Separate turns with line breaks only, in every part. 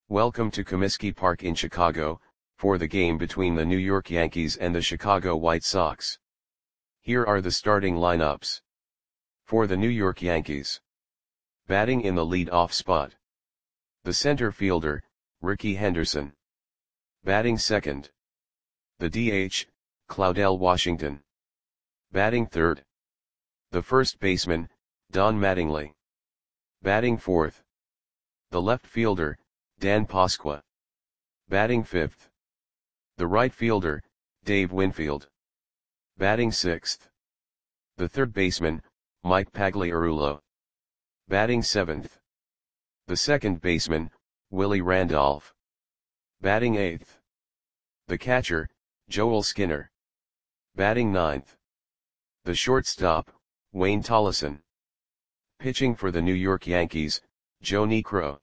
Welcome to Comiskey Park in Chicago, for the game between the New York Yankees and the Chicago White Sox. Here are the starting lineups. For the New York Yankees. Batting in the lead-off spot. The center fielder, Rickey Henderson. Batting second. The DH, Claudell Washington. Batting third. The first baseman, Don Mattingly. Batting fourth. The left fielder, Dan Pasqua. Batting fifth. The right fielder, Dave Winfield. Batting sixth. The third baseman, Mike Pagliarulo. Batting seventh. The second baseman, Willie Randolph. Batting eighth. The catcher, Joel Skinner. Batting ninth. The shortstop, Wayne Tollison. Pitching for the New York Yankees, Joe Niekro.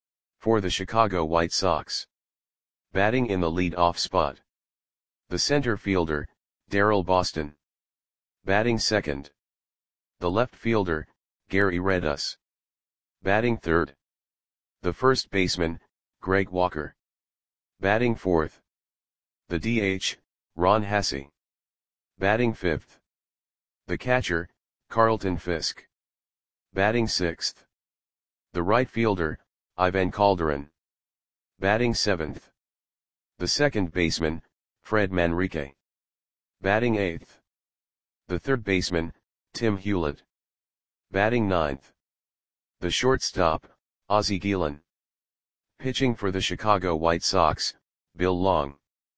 For the Chicago White Sox. Batting in the lead-off spot. The center fielder, Darryl Boston. Batting second. The left fielder, Gary Redus. Batting third. The first baseman, Greg Walker. Batting fourth. The DH, Ron Hassey. Batting fifth. The catcher, Carlton Fisk. Batting sixth. The right fielder, Ivan Calderon. Batting seventh. The second baseman, Fred Manrique. Batting eighth. The third baseman, Tim Hewlett. Batting ninth. The shortstop, Ozzie Guillen. Pitching for the Chicago White Sox, Bill Long.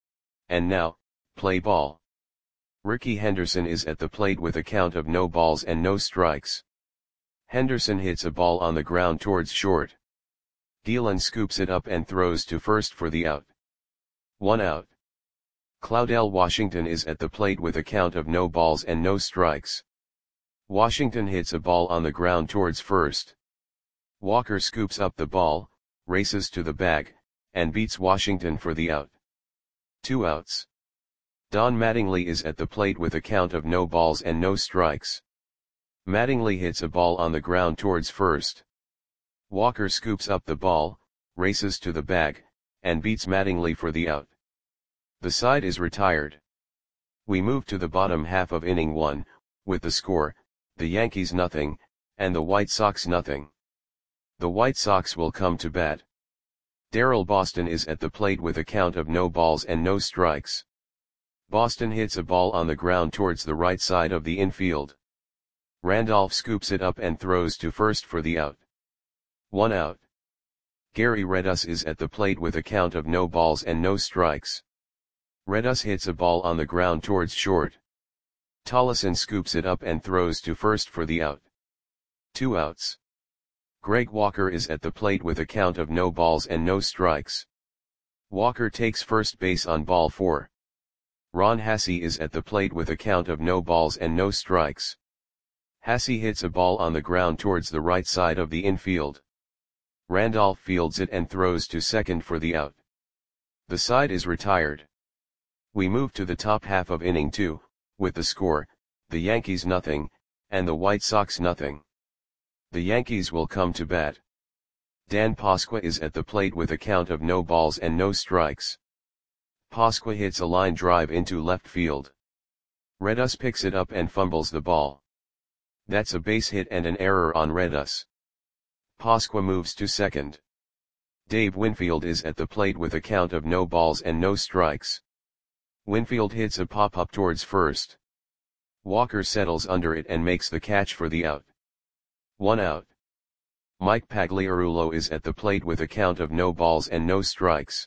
And now, play ball. Rickey Henderson is at the plate with a count of no balls and no strikes. Henderson hits a ball on the ground towards short. Guillen scoops it up and throws to first for the out. 1 out. Claudell Washington is at the plate with a count of no balls and no strikes. Washington hits a ball on the ground towards first. Walker scoops up the ball, races to the bag, and beats Washington for the out. 2 outs. Don Mattingly is at the plate with a count of no balls and no strikes. Mattingly hits a ball on the ground towards first. Walker scoops up the ball, races to the bag, and beats Mattingly for the out. The side is retired. We move to the bottom half of inning 1, with the score, the Yankees nothing, and the White Sox nothing. The White Sox will come to bat. Darryl Boston is at the plate with a count of no balls and no strikes. Boston hits a ball on the ground towards the right side of the infield. Randolph scoops it up and throws to first for the out. 1 out. Gary Redus is at the plate with a count of no balls and no strikes. Redus hits a ball on the ground towards short. Tollison scoops it up and throws to first for the out. 2 outs. Greg Walker is at the plate with a count of no balls and no strikes. Walker takes first base on ball 4. Ron Hassey is at the plate with a count of no balls and no strikes. Hassey hits a ball on the ground towards the right side of the infield. Randolph fields it and throws to second for the out. The side is retired. We move to the top half of inning 2, with the score, the Yankees nothing, and the White Sox nothing. The Yankees will come to bat. Dan Pasqua is at the plate with a count of no balls and no strikes. Pasqua hits a line drive into left field. Redus picks it up and fumbles the ball. That's a base hit and an error on Redus. Pasqua moves to second. Dave Winfield is at the plate with a count of no balls and no strikes. Winfield hits a pop-up towards first. Walker settles under it and makes the catch for the out. 1 out. Mike Pagliarulo is at the plate with a count of no balls and no strikes.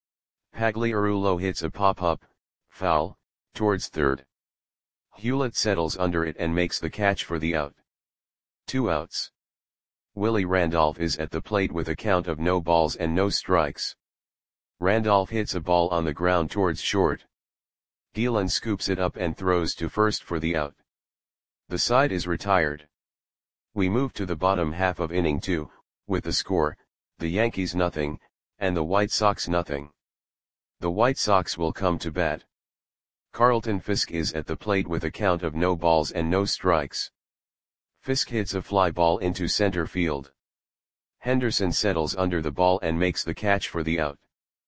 Pagliarulo hits a pop-up, foul, towards third. Hewlett settles under it and makes the catch for the out. 2 outs. Willie Randolph is at the plate with a count of no balls and no strikes. Randolph hits a ball on the ground towards short. Guillen scoops it up and throws to first for the out. The side is retired. We move to the bottom half of inning 2, with the score, the Yankees nothing, and the White Sox nothing. The White Sox will come to bat. Carlton Fisk is at the plate with a count of no balls and no strikes. Fisk hits a fly ball into center field. Henderson settles under the ball and makes the catch for the out.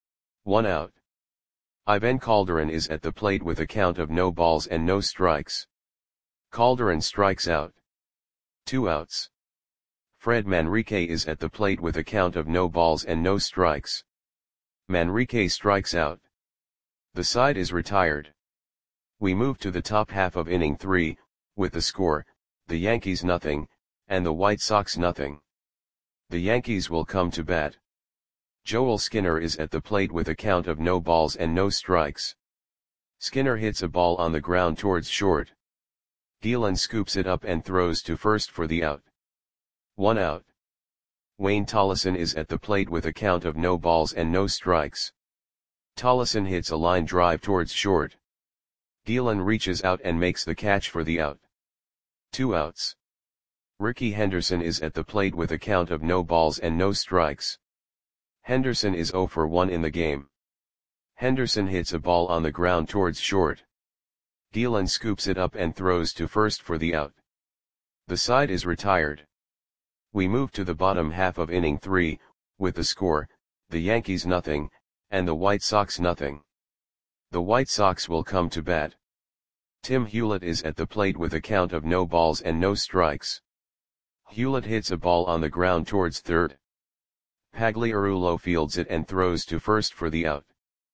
1 out. Ivan Calderon is at the plate with a count of no balls and no strikes. Calderon strikes out. 2 outs. Fred Manrique is at the plate with a count of no balls and no strikes. Manrique strikes out. The side is retired. We move to the top half of inning 3, with the score, the Yankees nothing, and the White Sox nothing. The Yankees will come to bat. Joel Skinner is at the plate with a count of no balls and no strikes. Skinner hits a ball on the ground towards short. Gielan scoops it up and throws to first for the out. 1 out. Wayne Tollison is at the plate with a count of no balls and no strikes. Tollison hits a line drive towards short. Gielan reaches out and makes the catch for the out. 2 outs. Ricky Henderson is at the plate with a count of no balls and no strikes. Henderson is 0 for 1 in the game. Henderson hits a ball on the ground towards short. Gielan scoops it up and throws to first for the out. The side is retired. We move to the bottom half of inning 3, with the score, the Yankees nothing, and the White Sox nothing. The White Sox will come to bat. Tim Hewlett is at the plate with a count of no balls and no strikes. Hewlett hits a ball on the ground towards third. Pagliarulo fields it and throws to first for the out.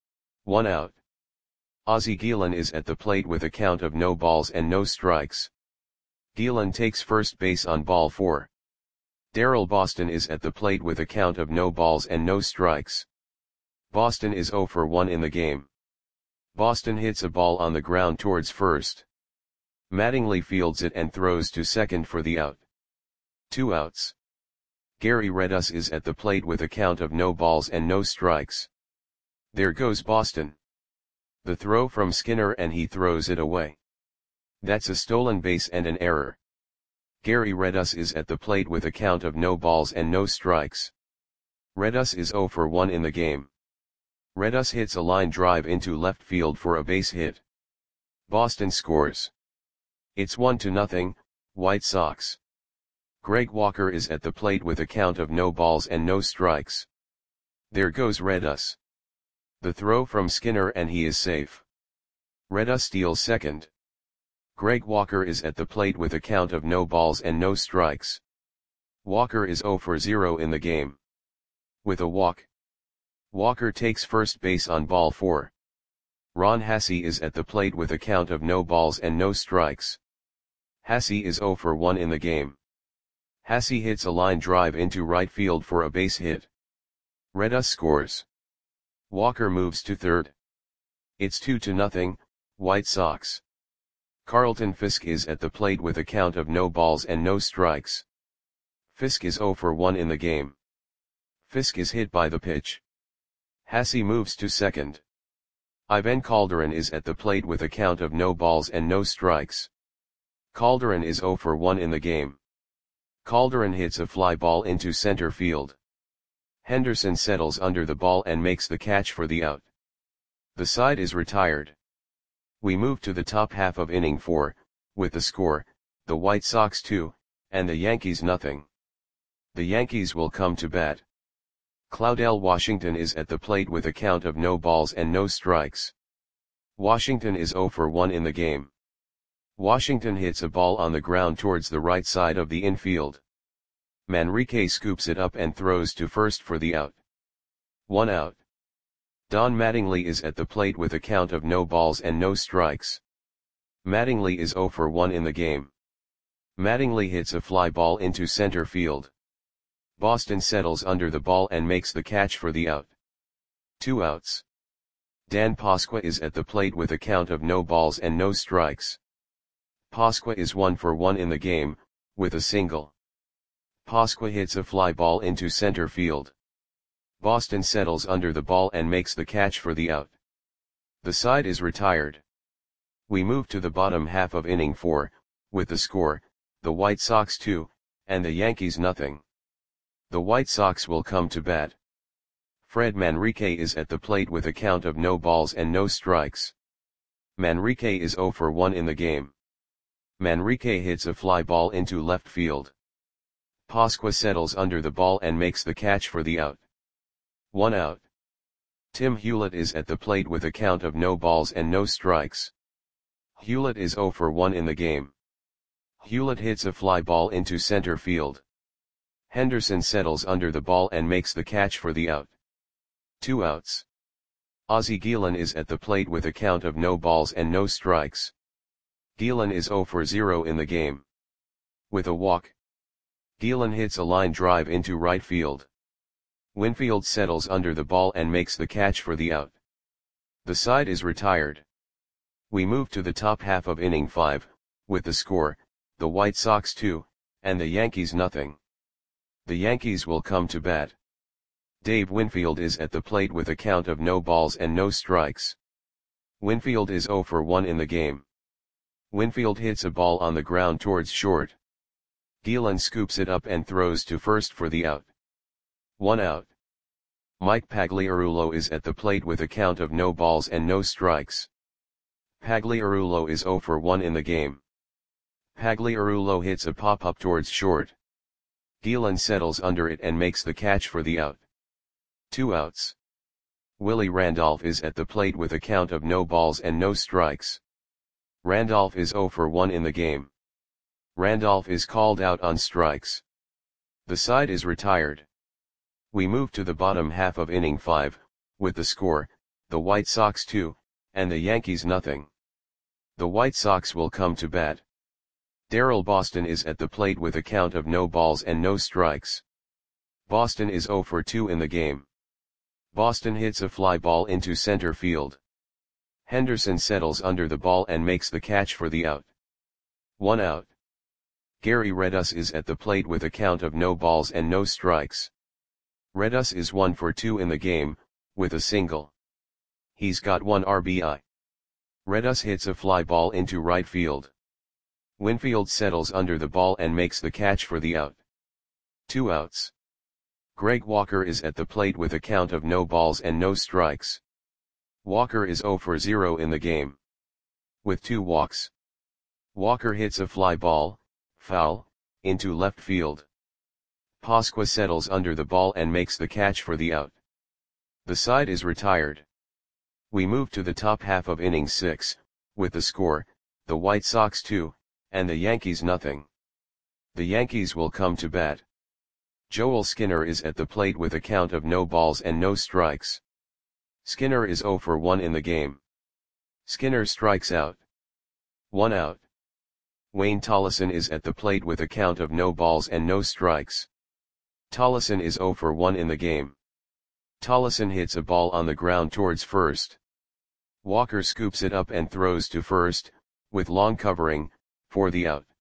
1 out. Ozzie Gielan is at the plate with a count of no balls and no strikes. Gielan takes first base on ball 4. Darrell Boston is at the plate with a count of no balls and no strikes. Boston is 0 for 1 in the game. Boston hits a ball on the ground towards first. Mattingly fields it and throws to second for the out. 2 outs. Gary Redus is at the plate with a count of no balls and no strikes. There goes Boston. The throw from Skinner and he throws it away. That's a stolen base and an error. Gary Redus is at the plate with a count of no balls and no strikes. Redus is 0 for 1 in the game. Redus hits a line drive into left field for a base hit. Boston scores. It's 1-0, White Sox. Greg Walker is at the plate with a count of no balls and no strikes. There goes Redus. The throw from Skinner and he is safe. Redus steals second. Greg Walker is at the plate with a count of no balls and no strikes. Walker is 0 for 0 in the game. With a walk. Walker takes first base on ball 4. Ron Hassey is at the plate with a count of no balls and no strikes. Hassey is 0 for 1 in the game. Hassey hits a line drive into right field for a base hit. Redus scores. Walker moves to third. It's 2-0, White Sox. Carlton Fisk is at the plate with a count of no balls and no strikes. Fisk is 0 for 1 in the game. Fisk is hit by the pitch. Hassey moves to second. Ivan Calderon is at the plate with a count of no balls and no strikes. Calderon is 0 for 1 in the game. Calderon hits a fly ball into center field. Henderson settles under the ball and makes the catch for the out. The side is retired. We move to the top half of inning 4, with the score, the White Sox 2, and the Yankees nothing. The Yankees will come to bat. Claudell Washington is at the plate with a count of no balls and no strikes. Washington is 0 for 1 in the game. Washington hits a ball on the ground towards the right side of the infield. Manrique scoops it up and throws to first for the out. 1 out. Don Mattingly is at the plate with a count of no balls and no strikes. Mattingly is 0 for 1 in the game. Mattingly hits a fly ball into center field. Boston settles under the ball and makes the catch for the out. 2 outs. Dan Pasqua is at the plate with a count of no balls and no strikes. Pasqua is 1 for 1 in the game, with a single. Pasqua hits a fly ball into center field. Boston settles under the ball and makes the catch for the out. The side is retired. We move to the bottom half of inning 4, with the score, the White Sox 2, and the Yankees nothing. The White Sox will come to bat. Fred Manrique is at the plate with a count of no balls and no strikes. Manrique is 0 for 1 in the game. Manrique hits a fly ball into left field. Pasqua settles under the ball and makes the catch for the out. 1 out. Tim Hewlett is at the plate with a count of no balls and no strikes. Hewlett is 0 for 1 in the game. Hewlett hits a fly ball into center field. Henderson settles under the ball and makes the catch for the out. 2 outs. Ozzie Guillen is at the plate with a count of no balls and no strikes. Guillen is 0 for 0 in the game. With a walk, Guillen hits a line drive into right field. Winfield settles under the ball and makes the catch for the out. The side is retired. We move to the top half of inning 5, with the score, the White Sox 2, and the Yankees nothing. The Yankees will come to bat. Dave Winfield is at the plate with a count of no balls and no strikes. Winfield is 0 for 1 in the game. Winfield hits a ball on the ground towards short. Guillen scoops it up and throws to first for the out. 1 out. Mike Pagliarulo is at the plate with a count of no balls and no strikes. Pagliarulo is 0 for 1 in the game. Pagliarulo hits a pop-up towards short. Guillen settles under it and makes the catch for the out. 2 outs. Willie Randolph is at the plate with a count of no balls and no strikes. Randolph is 0 for 1 in the game. Randolph is called out on strikes. The side is retired. We move to the bottom half of inning 5, with the score, the White Sox 2, and the Yankees nothing. The White Sox will come to bat. Darrell Boston is at the plate with a count of no balls and no strikes. Boston is 0 for 2 in the game. Boston hits a fly ball into center field. Henderson settles under the ball and makes the catch for the out. 1 out. Gary Redus is at the plate with a count of no balls and no strikes. Redus is 1 for 2 in the game, with a single. He's got 1 RBI. Redus hits a fly ball into right field. Winfield settles under the ball and makes the catch for the out. 2 outs. Greg Walker is at the plate with a count of no balls and no strikes. Walker is 0 for 0 in the game. With 2 walks. Walker hits a fly ball, foul, into left field. Pasqua settles under the ball and makes the catch for the out. The side is retired. We move to the top half of inning 6, with the score, the White Sox 2, and the Yankees nothing. The Yankees will come to bat. Joel Skinner is at the plate with a count of no balls and no strikes. Skinner is 0 for 1 in the game. Skinner strikes out. 1 out. Wayne Tollison is at the plate with a count of no balls and no strikes. Tollison is 0 for 1 in the game. Tollison hits a ball on the ground towards first. Walker scoops it up and throws to first, with long covering, for the out.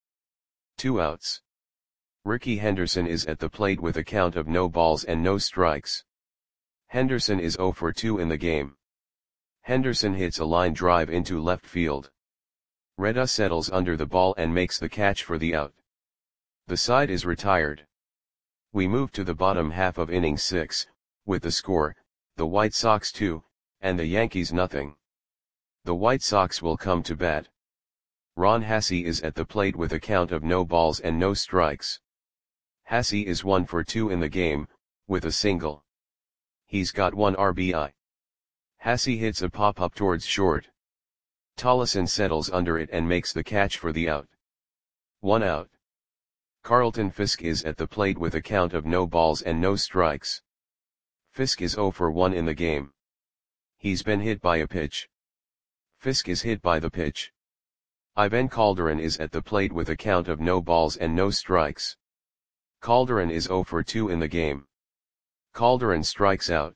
2 outs. Ricky Henderson is at the plate with a count of no balls and no strikes. Henderson is 0 for 2 in the game. Henderson hits a line drive into left field. Redus settles under the ball and makes the catch for the out. The side is retired. We move to the bottom half of inning 6, with the score, the White Sox 2, and the Yankees nothing. The White Sox will come to bat. Ron Hassey is at the plate with a count of no balls and no strikes. Hassey is 1 for 2 in the game, with a single. He's got 1 RBI. Hassey hits a pop-up towards short. Tollison settles under it and makes the catch for the out. 1 out. Carlton Fisk is at the plate with a count of no balls and no strikes. Fisk is 0 for 1 in the game. He's been hit by a pitch. Fisk is hit by the pitch. Ivan Calderon is at the plate with a count of no balls and no strikes. Calderon is 0 for 2 in the game. Calderon strikes out.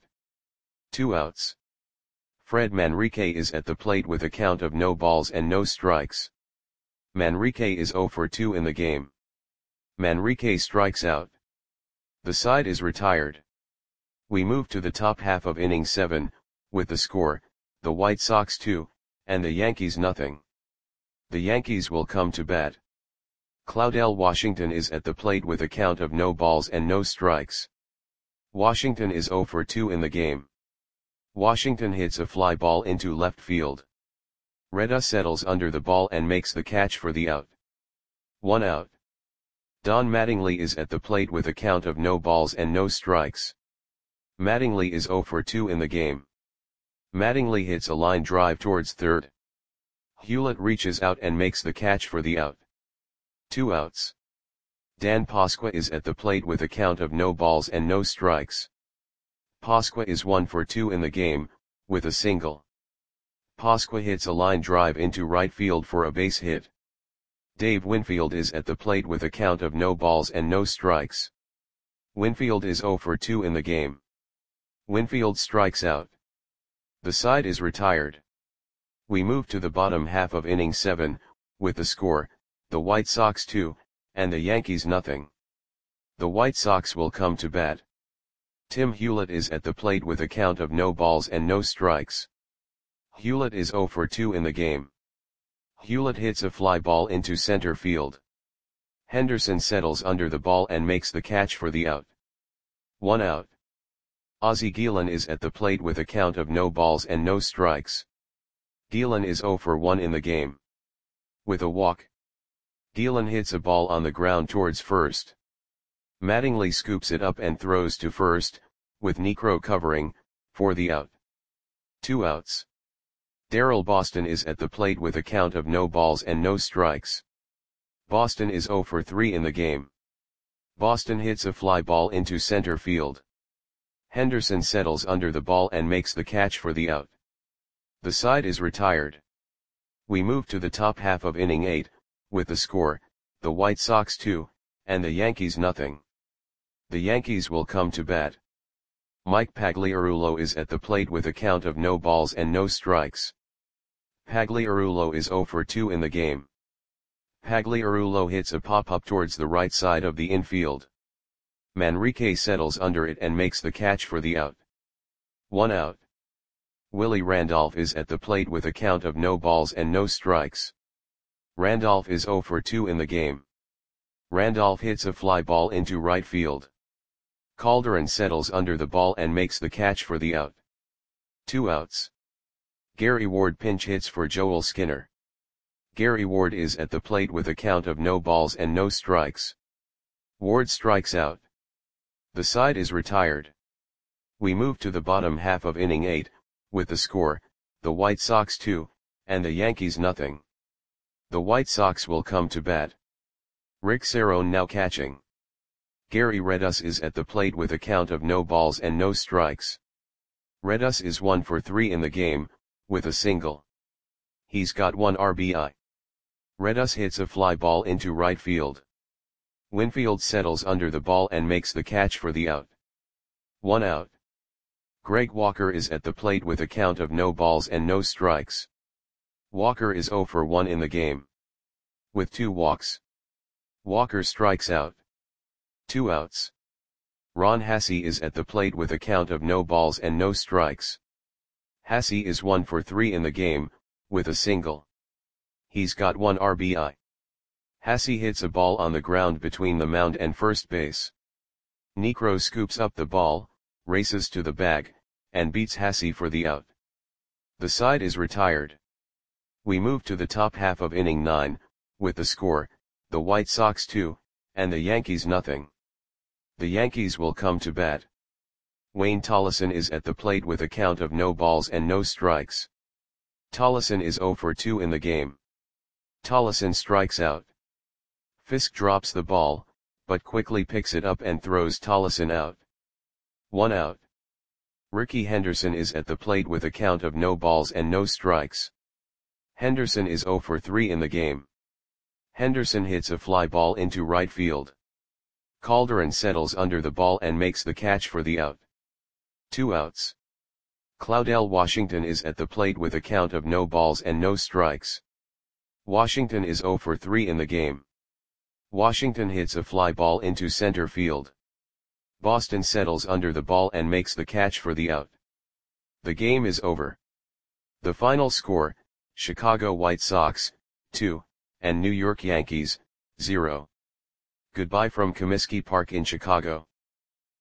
2 outs. Fred Manrique is at the plate with a count of no balls and no strikes. Manrique is 0 for 2 in the game. Manrique strikes out. The side is retired. We move to the top half of inning 7, with the score, the White Sox 2, and the Yankees nothing. The Yankees will come to bat. Claudell Washington is at the plate with a count of no balls and no strikes. Washington is 0 for 2 in the game. Washington hits a fly ball into left field. Redus settles under the ball and makes the catch for the out. 1 out. Don Mattingly is at the plate with a count of no balls and no strikes. Mattingly is 0 for 2 in the game. Mattingly hits a line drive towards third. Hewlett reaches out and makes the catch for the out. 2 outs. Dan Pasqua is at the plate with a count of no balls and no strikes. Pasqua is 1 for 2 in the game, with a single. Pasqua hits a line drive into right field for a base hit. Dave Winfield is at the plate with a count of no balls and no strikes. Winfield is 0 for 2 in the game. Winfield strikes out. The side is retired. We move to the bottom half of inning 7, with the score, the White Sox 2, and the Yankees nothing. The White Sox will come to bat. Tim Hewlett is at the plate with a count of no balls and no strikes. Hewlett is 0 for 2 in the game. Hewlett hits a fly ball into center field. Henderson settles under the ball and makes the catch for the out. 1 out. Ozzie Guillen is at the plate with a count of no balls and no strikes. Guillen is 0 for 1 in the game. With a walk, Guillen hits a ball on the ground towards first. Mattingly scoops it up and throws to first, with Niekro covering, for the out. 2 outs. Darrell Boston is at the plate with a count of no balls and no strikes. Boston is 0 for 3 in the game. Boston hits a fly ball into center field. Henderson settles under the ball and makes the catch for the out. The side is retired. We move to the top half of inning 8, with the score, the White Sox 2, and the Yankees nothing. The Yankees will come to bat. Mike Pagliarulo is at the plate with a count of no balls and no strikes. Pagliarulo is 0 for 2 in the game. Pagliarulo hits a pop-up towards the right side of the infield. Manrique settles under it and makes the catch for the out. 1 out. Willie Randolph is at the plate with a count of no balls and no strikes. Randolph is 0 for 2 in the game. Randolph hits a fly ball into right field. Calderon settles under the ball and makes the catch for the out. 2 outs. Gary Ward pinch hits for Joel Skinner. Gary Ward is at the plate with a count of no balls and no strikes. Ward strikes out. The side is retired. We move to the bottom half of inning 8, with the score, the White Sox 2, and the Yankees nothing. The White Sox will come to bat. Rick Cerone now catching. Gary Redus is at the plate with a count of no balls and no strikes. Redus is 1 for 3 in the game, with a single. He's got 1 RBI. Redus hits a fly ball into right field. Winfield settles under the ball and makes the catch for the out. 1 out. Greg Walker is at the plate with a count of no balls and no strikes. Walker is 0 for 1 in the game. With 2 walks, Walker strikes out. 2 outs. Ron Hassey is at the plate with a count of no balls and no strikes. Hassey is 1 for 3 in the game, with a single. He's got 1 RBI. Hassey hits a ball on the ground between the mound and first base. Niekro scoops up the ball, races to the bag, and beats Hassey for the out. The side is retired. We move to the top half of inning 9, with the score, the White Sox 2, and the Yankees nothing. The Yankees will come to bat. Wayne Tollison is at the plate with a count of no balls and no strikes. Tollison is 0 for 2 in the game. Tollison strikes out. Fisk drops the ball, but quickly picks it up and throws Tollison out. 1 out. Rickey Henderson is at the plate with a count of no balls and no strikes. Henderson is 0 for 3 in the game. Henderson hits a fly ball into right field. Calderon settles under the ball and makes the catch for the out. 2 outs. Claudell Washington is at the plate with a count of no balls and no strikes. Washington is 0 for 3 in the game. Washington hits a fly ball into center field. Boston settles under the ball and makes the catch for the out. The game is over. The final score, Chicago White Sox, 2, and New York Yankees, 0. Goodbye from Comiskey Park in Chicago.